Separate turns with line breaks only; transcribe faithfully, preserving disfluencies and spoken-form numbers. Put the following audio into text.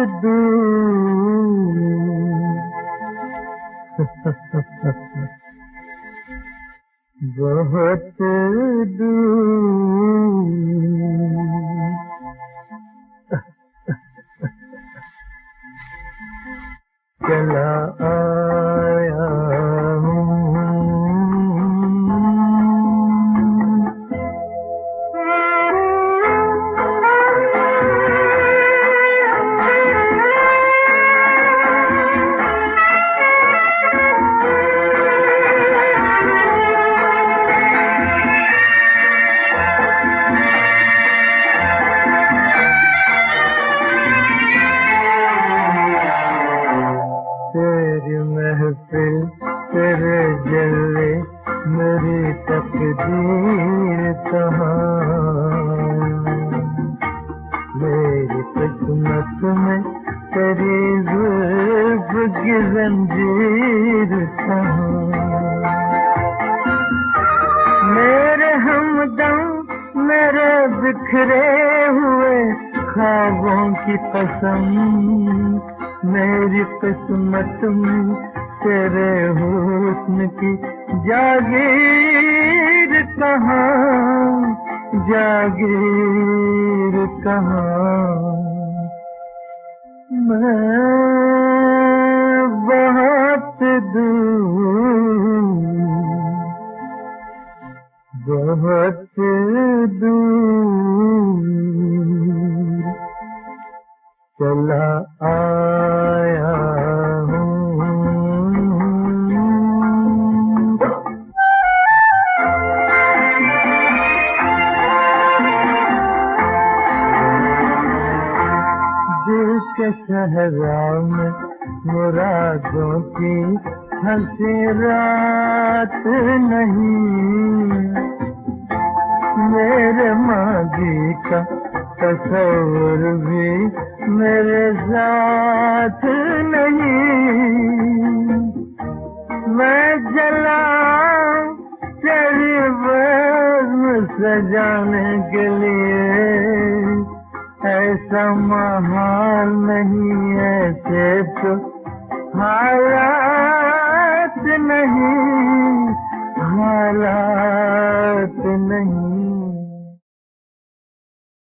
दूर बहुत दूर चला आया हूँ। तेरी महफिल तेरे जलवे मेरी तकदीर कहाँ, मेरी किस्मत में तेरी जुल्फ की जंजीर कहाँ। मेरे हमदम मेरे बिखरे हुए ख्वाबों की कसम, मेरी किस्मत में तेरे हुस्न की जागीर कहाँ, जागीर कहाँ। मैं बहुत दूर बहुत दूर चला आया हूँ। दिल के सहरा में मुरादों की हंसी रात नहीं, मेरे माजी का तस्वीर भी मेरे साथ नहीं। मैं जला तेरी बज़्म सजाने के लिए, ऐसा महाल नहीं ऐसे तो हालात नहीं, हालात नहीं।